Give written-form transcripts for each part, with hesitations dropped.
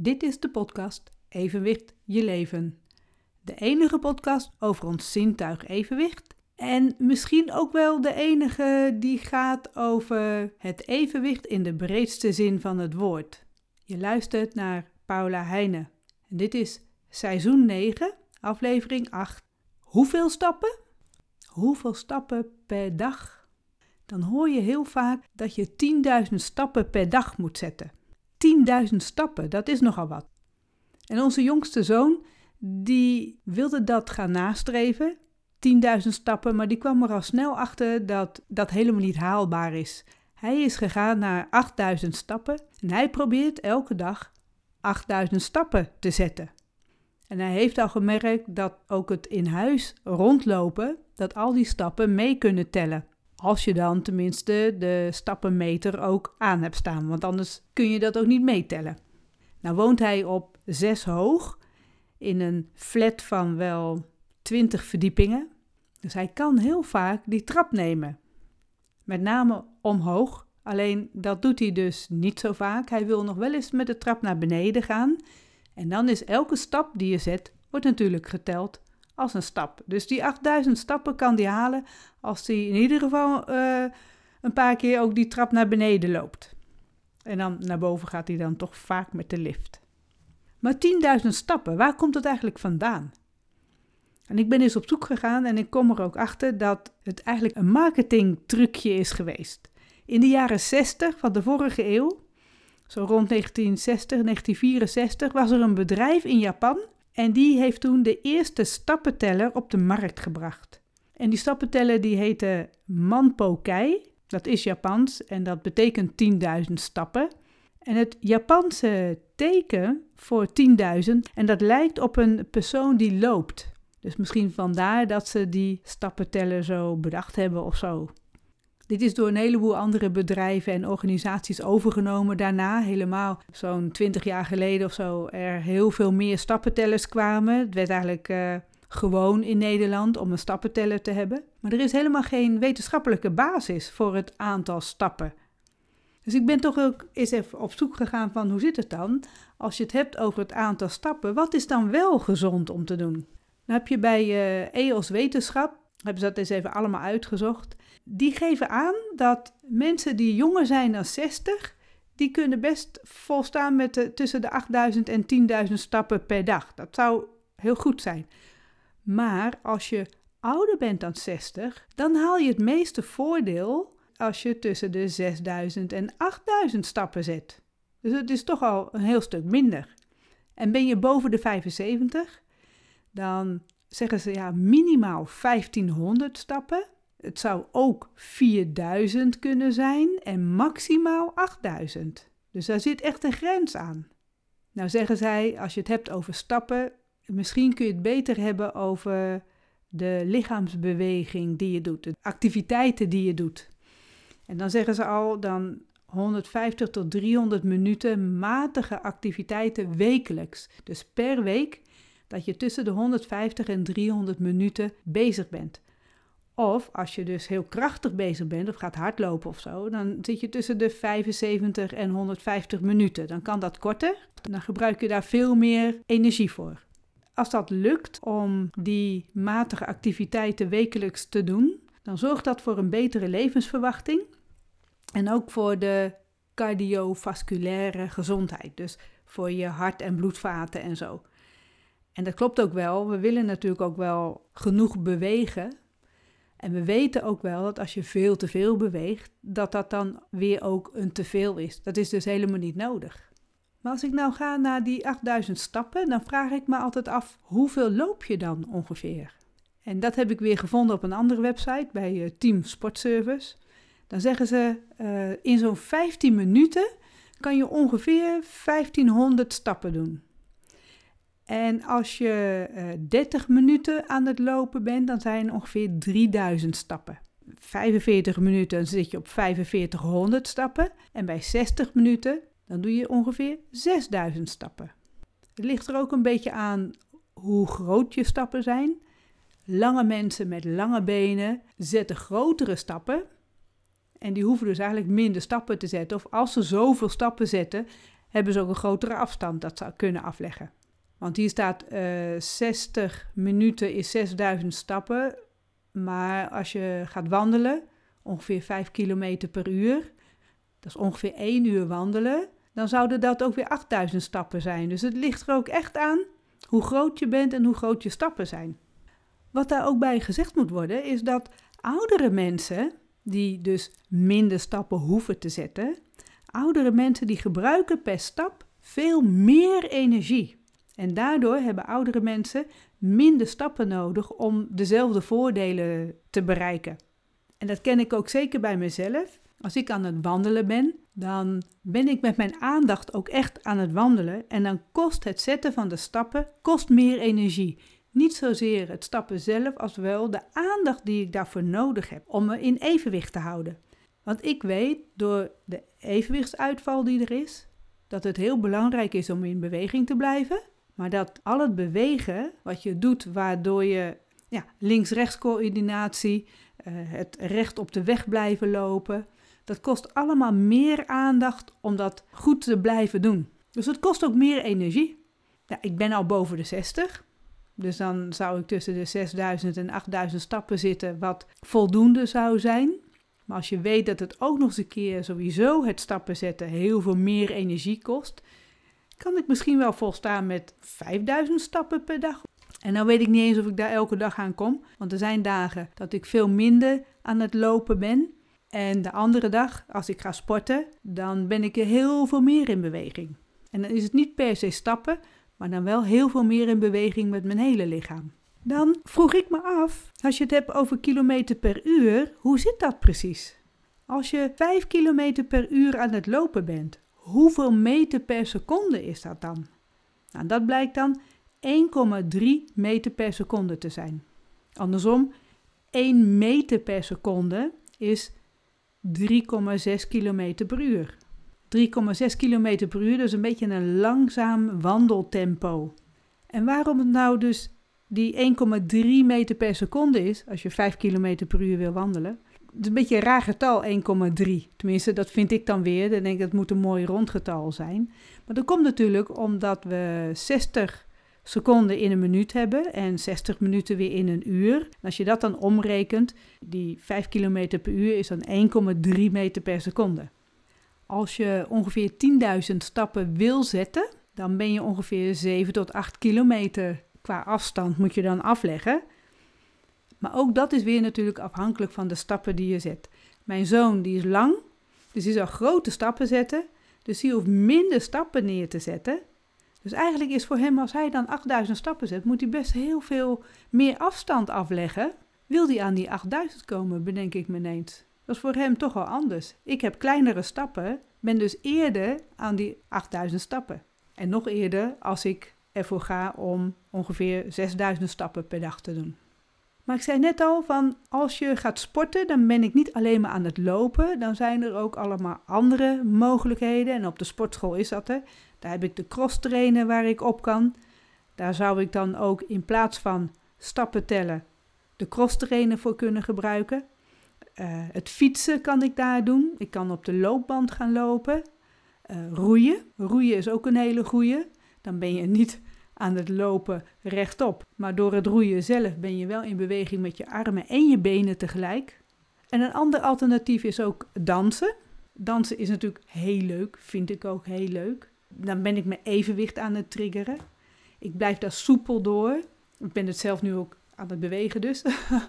Dit is de podcast Evenwicht je leven. De enige podcast over ons zintuig evenwicht. En misschien ook wel de enige die gaat over het evenwicht in de breedste zin van het woord. Je luistert naar Paula Heijnen. En dit is seizoen 9, aflevering 8. Hoeveel stappen? Hoeveel stappen per dag? Dan hoor je heel vaak dat je 10.000 stappen per dag moet zetten. 10.000 stappen, dat is nogal wat. En onze jongste zoon, die wilde dat gaan nastreven, 10.000 stappen, maar die kwam er al snel achter dat dat helemaal niet haalbaar is. Hij is gegaan naar 8.000 stappen en hij probeert elke dag 8.000 stappen te zetten. En hij heeft al gemerkt dat ook het in huis rondlopen, dat al die stappen mee kunnen tellen. Als je dan tenminste de stappenmeter ook aan hebt staan, want anders kun je dat ook niet meetellen. Nou woont hij op 6 hoog in een flat van wel 20 verdiepingen. Dus hij kan heel vaak die trap nemen. Met name omhoog, alleen dat doet hij dus niet zo vaak. Hij wil nog wel eens met de trap naar beneden gaan. En dan is elke stap die je zet, wordt natuurlijk geteld als een stap. Dus die 8.000 stappen kan hij halen als hij in ieder geval een paar keer ook die trap naar beneden loopt. En dan naar boven gaat hij dan toch vaak met de lift. Maar 10.000 stappen, waar komt dat eigenlijk vandaan? En ik ben eens op zoek gegaan en ik kom er ook achter dat het eigenlijk een marketingtrucje is geweest. In de jaren 60 van de vorige eeuw, zo rond 1960, 1964, was er een bedrijf in Japan en die heeft toen de eerste stappenteller op de markt gebracht. En die stappenteller die heette Manpo-kei, dat is Japans en dat betekent 10.000 stappen. En het Japanse teken voor 10.000 en dat lijkt op een persoon die loopt. Dus misschien vandaar dat ze die stappenteller zo bedacht hebben of zo. Dit is door een heleboel andere bedrijven en organisaties overgenomen. Daarna, helemaal zo'n 20 jaar geleden of zo, er heel veel meer stappentellers kwamen. Het werd eigenlijk gewoon in Nederland om een stappenteller te hebben. Maar er is helemaal geen wetenschappelijke basis voor het aantal stappen. Dus ik ben toch ook eens even op zoek gegaan van hoe zit het dan? Als je het hebt over het aantal stappen, wat is dan wel gezond om te doen? Dan heb je bij EOS Wetenschap, hebben ze dat eens even allemaal uitgezocht. Die geven aan dat mensen die jonger zijn dan 60, die kunnen best volstaan met tussen de 8.000 en 10.000 stappen per dag. Dat zou heel goed zijn. Maar als je ouder bent dan 60, dan haal je het meeste voordeel als je tussen de 6.000 en 8.000 stappen zet. Dus het is toch al een heel stuk minder. En ben je boven de 75, dan zeggen ze minimaal 1.500 stappen. Het zou ook 4.000 kunnen zijn en maximaal 8.000. Dus daar zit echt een grens aan. Nou zeggen zij, als je het hebt over stappen, misschien kun je het beter hebben over de lichaamsbeweging die je doet, de activiteiten die je doet. En dan zeggen ze al, dan 150 tot 300 minuten matige activiteiten wekelijks. Dus per week dat je tussen de 150 en 300 minuten bezig bent. Of als je dus heel krachtig bezig bent of gaat hardlopen of zo, dan zit je tussen de 75 en 150 minuten. Dan kan dat korter, dan gebruik je daar veel meer energie voor. Als dat lukt om die matige activiteiten wekelijks te doen, dan zorgt dat voor een betere levensverwachting en ook voor de cardiovasculaire gezondheid, dus voor je hart- en bloedvaten en zo. En dat klopt ook wel, we willen natuurlijk ook wel genoeg bewegen. En we weten ook wel dat als je veel te veel beweegt, dat dat dan weer ook een teveel is. Dat is dus helemaal niet nodig. Maar als ik nou ga naar die 8.000 stappen, dan vraag ik me altijd af, hoeveel loop je dan ongeveer? En dat heb ik weer gevonden op een andere website, bij Team Sportservice. Dan zeggen ze, in zo'n 15 minuten kan je ongeveer 1.500 stappen doen. En als je 30 minuten aan het lopen bent, dan zijn ongeveer 3.000 stappen. 45 minuten zit je op 4.500 stappen. En bij 60 minuten, dan doe je ongeveer 6.000 stappen. Het ligt er ook een beetje aan hoe groot je stappen zijn. Lange mensen met lange benen zetten grotere stappen. En die hoeven dus eigenlijk minder stappen te zetten. Of als ze zoveel stappen zetten, hebben ze ook een grotere afstand dat ze kunnen afleggen. Want hier staat 60 minuten is 6000 stappen. Maar als je gaat wandelen, ongeveer 5 kilometer per uur, dat is ongeveer 1 uur wandelen, dan zouden dat ook weer 8000 stappen zijn. Dus het ligt er ook echt aan hoe groot je bent en hoe groot je stappen zijn. Wat daar ook bij gezegd moet worden, is dat oudere mensen, die dus minder stappen hoeven te zetten, oudere mensen die gebruiken per stap veel meer energie. En daardoor hebben oudere mensen minder stappen nodig om dezelfde voordelen te bereiken. En dat ken ik ook zeker bij mezelf. Als ik aan het wandelen ben, dan ben ik met mijn aandacht ook echt aan het wandelen. En dan kost het zetten van de stappen meer energie. Niet zozeer het stappen zelf, als wel de aandacht die ik daarvoor nodig heb om me in evenwicht te houden. Want ik weet door de evenwichtsuitval die er is, dat het heel belangrijk is om in beweging te blijven. Maar dat al het bewegen wat je doet, waardoor je links-rechts coördinatie, het recht op de weg blijven lopen, dat kost allemaal meer aandacht om dat goed te blijven doen. Dus het kost ook meer energie. Ja, ik ben al boven de 60, dus dan zou ik tussen de 6000 en 8000 stappen zitten, wat voldoende zou zijn. Maar als je weet dat het ook nog eens een keer sowieso het stappen zetten heel veel meer energie kost, kan ik misschien wel volstaan met 5000 stappen per dag. En dan weet ik niet eens of ik daar elke dag aan kom. Want er zijn dagen dat ik veel minder aan het lopen ben. En de andere dag, als ik ga sporten, dan ben ik er heel veel meer in beweging. En dan is het niet per se stappen, maar dan wel heel veel meer in beweging met mijn hele lichaam. Dan vroeg ik me af, als je het hebt over kilometer per uur, hoe zit dat precies? Als je 5 kilometer per uur aan het lopen bent, hoeveel meter per seconde is dat dan? Nou, dat blijkt dan 1,3 meter per seconde te zijn. Andersom, 1 meter per seconde is 3,6 kilometer per uur. 3,6 kilometer per uur, dat is een beetje een langzaam wandeltempo. En waarom het nou dus die 1,3 meter per seconde is, als je 5 kilometer per uur wil wandelen. Het is een beetje een raar getal, 1,3. Tenminste, dat vind ik dan weer. Dan denk ik, dat moet een mooi rondgetal zijn. Maar dat komt natuurlijk omdat we 60 seconden in een minuut hebben en 60 minuten weer in een uur. En als je dat dan omrekent, die 5 kilometer per uur is dan 1,3 meter per seconde. Als je ongeveer 10.000 stappen wil zetten, dan ben je ongeveer 7 tot 8 kilometer qua afstand moet je dan afleggen. Maar ook dat is weer natuurlijk afhankelijk van de stappen die je zet. Mijn zoon die is lang, dus die zal grote stappen zetten. Dus die hoeft minder stappen neer te zetten. Dus eigenlijk is voor hem, als hij dan 8000 stappen zet, moet hij best heel veel meer afstand afleggen. Wil hij aan die 8000 komen, bedenk ik me ineens. Dat is voor hem toch wel anders. Ik heb kleinere stappen, ben dus eerder aan die 8000 stappen. En nog eerder als ik ervoor ga om ongeveer 6000 stappen per dag te doen. Maar ik zei net al, van als je gaat sporten, dan ben ik niet alleen maar aan het lopen. Dan zijn er ook allemaal andere mogelijkheden. En op de sportschool is dat er. Daar heb ik de crosstrainer waar ik op kan. Daar zou ik dan ook in plaats van stappen tellen de crosstrainer voor kunnen gebruiken. Het fietsen kan ik daar doen. Ik kan op de loopband gaan lopen. Roeien. Roeien is ook een hele goeie. Dan ben je niet aan het lopen rechtop. Maar door het roeien zelf ben je wel in beweging met je armen en je benen tegelijk. En een ander alternatief is ook dansen. Dansen is natuurlijk heel leuk, vind ik ook heel leuk. Dan ben ik mijn evenwicht aan het triggeren. Ik blijf daar soepel door. Ik ben het zelf nu ook aan het bewegen dus.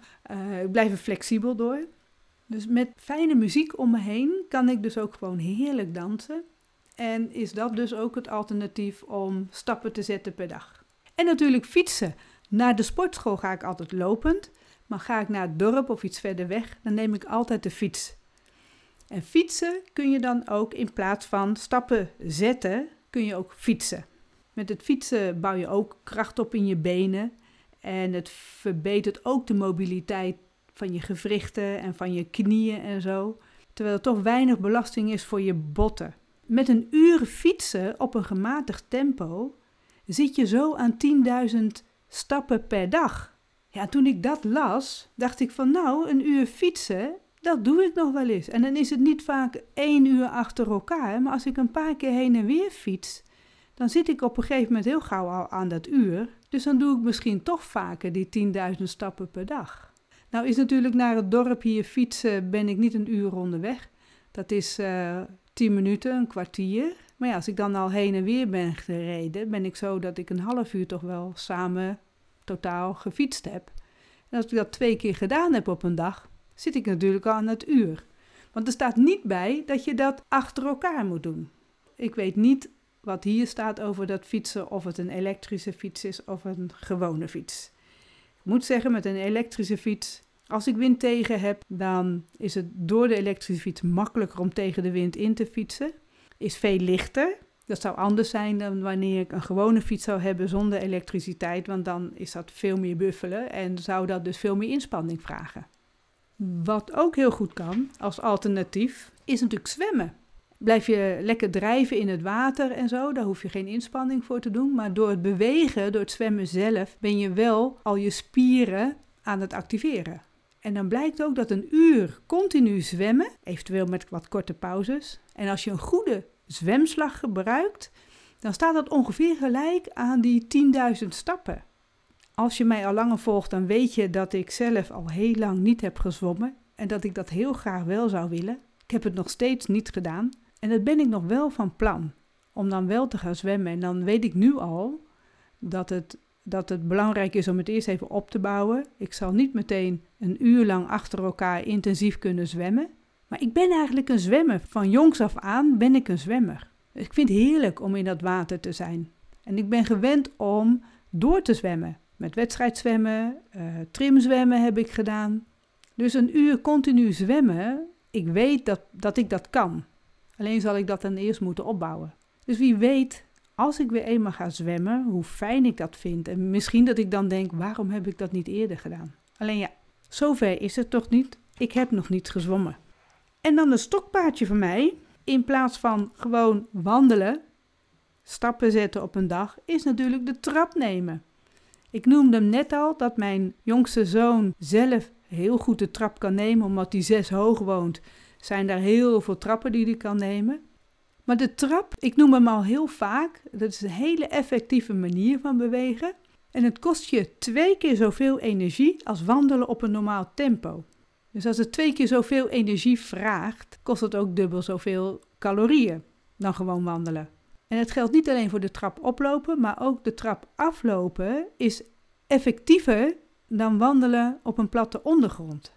Ik blijf er flexibel door. Dus met fijne muziek om me heen kan ik dus ook gewoon heerlijk dansen. En is dat dus ook het alternatief om stappen te zetten per dag. En natuurlijk fietsen. Naar de sportschool ga ik altijd lopend. Maar ga ik naar het dorp of iets verder weg, dan neem ik altijd de fiets. En fietsen kun je dan ook in plaats van stappen zetten, kun je ook fietsen. Met het fietsen bouw je ook kracht op in je benen. En het verbetert ook de mobiliteit van je gewrichten en van je knieën en zo. Terwijl er toch weinig belasting is voor je botten. Met een uur fietsen op een gematigd tempo zit je zo aan 10.000 stappen per dag. Ja, toen ik dat las, dacht ik van nou, een uur fietsen, Dat doe ik nog wel eens. En dan is het niet vaak 1 uur achter elkaar. Maar als ik een paar keer heen en weer fiets, dan zit ik op een gegeven moment heel gauw al aan dat uur. Dus dan doe ik misschien toch vaker die 10.000 stappen per dag. Nou is natuurlijk naar het dorp hier fietsen ben ik niet een uur onderweg. Dat is 10 minuten, een kwartier. Maar ja, als ik dan al heen en weer ben gereden, ben ik zo dat ik een half uur toch wel samen totaal gefietst heb. En als ik dat 2 keer gedaan heb op een dag, zit ik natuurlijk al aan het uur. Want er staat niet bij dat je dat achter elkaar moet doen. Ik weet niet wat hier staat over dat fietsen, of het een elektrische fiets is of een gewone fiets. Ik moet zeggen, met een elektrische fiets, als ik wind tegen heb, dan is het door de elektrische fiets makkelijker om tegen de wind in te fietsen. Is veel lichter. Dat zou anders zijn dan wanneer ik een gewone fiets zou hebben zonder elektriciteit, want dan is dat veel meer buffelen en zou dat dus veel meer inspanning vragen. Wat ook heel goed kan als alternatief, is natuurlijk zwemmen. Blijf je lekker drijven in het water en zo, daar hoef je geen inspanning voor te doen. Maar door het bewegen, door het zwemmen zelf, ben je wel al je spieren aan het activeren. En dan blijkt ook dat een uur continu zwemmen, eventueel met wat korte pauzes. En als je een goede zwemslag gebruikt, dan staat dat ongeveer gelijk aan die 10.000 stappen. Als je mij al langer volgt, dan weet je dat ik zelf al heel lang niet heb gezwommen. En dat ik dat heel graag wel zou willen. Ik heb het nog steeds niet gedaan. En dat ben ik nog wel van plan, om dan wel te gaan zwemmen. En dan weet ik nu al dat het belangrijk is om het eerst even op te bouwen. Ik zal niet meteen een uur lang achter elkaar intensief kunnen zwemmen. Maar ik ben eigenlijk een zwemmer. Van jongs af aan ben ik een zwemmer. Ik vind het heerlijk om in dat water te zijn. En ik ben gewend om door te zwemmen. Met wedstrijdzwemmen, trimzwemmen heb ik gedaan. Dus een uur continu zwemmen, ik weet dat ik dat kan. Alleen zal ik dat dan eerst moeten opbouwen. Dus wie weet, als ik weer eenmaal ga zwemmen, hoe fijn ik dat vind. En misschien dat ik dan denk, waarom heb ik dat niet eerder gedaan? Alleen ja, zover is het toch niet. Ik heb nog niet gezwommen. En dan een stokpaardje van mij, in plaats van gewoon wandelen, stappen zetten op een dag, is natuurlijk de trap nemen. Ik noemde hem net al dat mijn jongste zoon zelf heel goed de trap kan nemen, omdat hij 6 hoog woont. Zijn daar heel veel trappen die hij kan nemen. Maar de trap, ik noem hem al heel vaak, dat is een hele effectieve manier van bewegen. En het kost je 2 keer zoveel energie als wandelen op een normaal tempo. Dus als het 2 keer zoveel energie vraagt, kost het ook dubbel zoveel calorieën dan gewoon wandelen. En het geldt niet alleen voor de trap oplopen, maar ook de trap aflopen is effectiever dan wandelen op een platte ondergrond.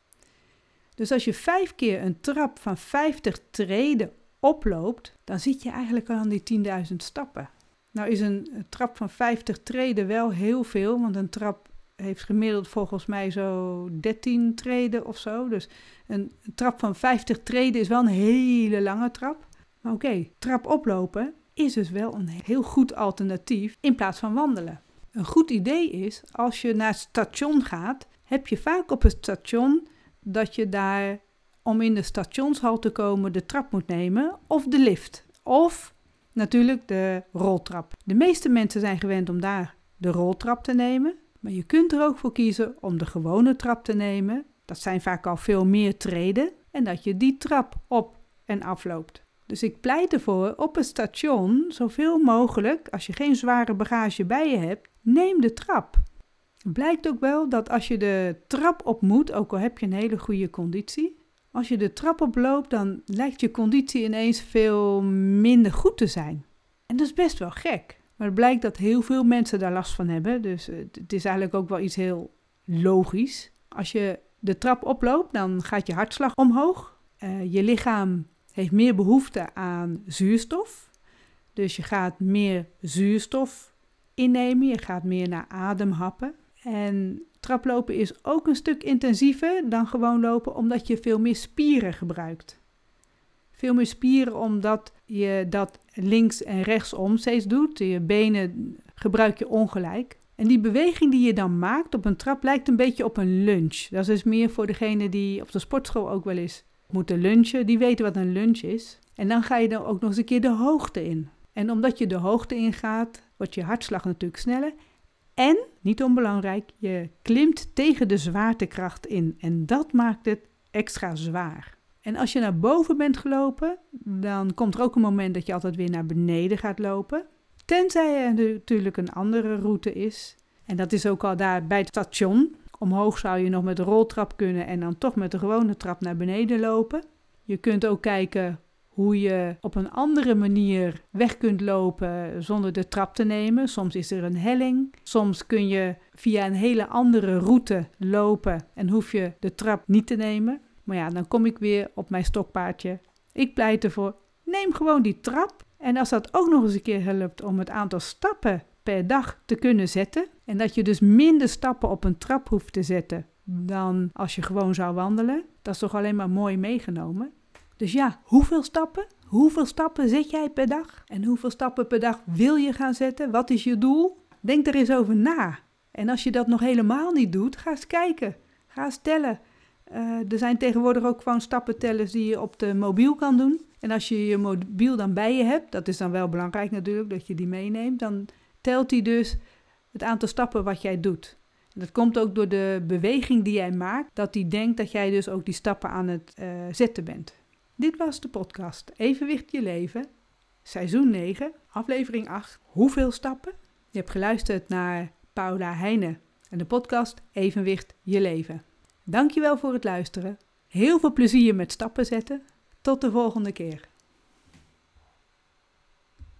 Dus als je 5 keer een trap van 50 treden oploopt, dan zit je eigenlijk al aan die 10.000 stappen. Nou is een trap van 50 treden wel heel veel, want een trap heeft gemiddeld volgens mij zo 13 treden of zo. Dus een trap van 50 treden is wel een hele lange trap. Maar oké, trap oplopen is dus wel een heel goed alternatief in plaats van wandelen. Een goed idee is, als je naar het station gaat, heb je vaak op het station dat je daar, om in de stationshal te komen, de trap moet nemen of de lift. Of natuurlijk de roltrap. De meeste mensen zijn gewend om daar de roltrap te nemen. Maar je kunt er ook voor kiezen om de gewone trap te nemen. Dat zijn vaak al veel meer treden. En dat je die trap op en afloopt. Dus ik pleit ervoor op het station zoveel mogelijk, als je geen zware bagage bij je hebt, neem de trap. Het blijkt ook wel dat als je de trap op moet, ook al heb je een hele goede conditie, als je de trap oploopt, dan lijkt je conditie ineens veel minder goed te zijn. En dat is best wel gek. Maar het blijkt dat heel veel mensen daar last van hebben. Dus het is eigenlijk ook wel iets heel logisch. Als je de trap oploopt, dan gaat je hartslag omhoog. Je lichaam heeft meer behoefte aan zuurstof. Dus je gaat meer zuurstof innemen. Je gaat meer naar adem happen. En traplopen is ook een stuk intensiever dan gewoon lopen, omdat je veel meer spieren gebruikt. Veel meer spieren omdat je dat links en rechtsom steeds doet. Je benen gebruik je ongelijk. En die beweging die je dan maakt op een trap lijkt een beetje op een lunge. Dat is dus meer voor degene die op de sportschool ook wel eens moeten lunchen. Die weten wat een lunge is. En dan ga je dan ook nog eens een keer de hoogte in. En omdat je de hoogte ingaat, wordt je hartslag natuurlijk sneller. En, niet onbelangrijk, je klimt tegen de zwaartekracht in. En dat maakt het extra zwaar. En als je naar boven bent gelopen, dan komt er ook een moment dat je altijd weer naar beneden gaat lopen. Tenzij er natuurlijk een andere route is. En dat is ook al daar bij het station. Omhoog zou je nog met de roltrap kunnen en dan toch met de gewone trap naar beneden lopen. Je kunt ook kijken hoe je op een andere manier weg kunt lopen zonder de trap te nemen. Soms is er een helling. Soms kun je via een hele andere route lopen en hoef je de trap niet te nemen. Maar ja, dan kom ik weer op mijn stokpaardje. Ik pleit ervoor, neem gewoon die trap. En als dat ook nog eens een keer helpt om het aantal stappen per dag te kunnen zetten. En dat je dus minder stappen op een trap hoeft te zetten dan als je gewoon zou wandelen. Dat is toch alleen maar mooi meegenomen. Dus ja, hoeveel stappen? Hoeveel stappen zet jij per dag? En hoeveel stappen per dag wil je gaan zetten? Wat is je doel? Denk er eens over na. En als je dat nog helemaal niet doet, ga eens kijken. Ga eens tellen. Er zijn tegenwoordig ook gewoon stappentellers die je op de mobiel kan doen. En als je je mobiel dan bij je hebt, dat is dan wel belangrijk natuurlijk, dat je die meeneemt, dan telt hij dus het aantal stappen wat jij doet. En dat komt ook door de beweging die jij maakt, dat hij denkt dat jij dus ook die stappen aan het zetten bent. Dit was de podcast Evenwicht je leven, seizoen 9, aflevering 8. Hoeveel stappen? Je hebt geluisterd naar Paula Heijnen en de podcast Evenwicht je leven. Dankjewel voor het luisteren. Heel veel plezier met stappen zetten. Tot de volgende keer.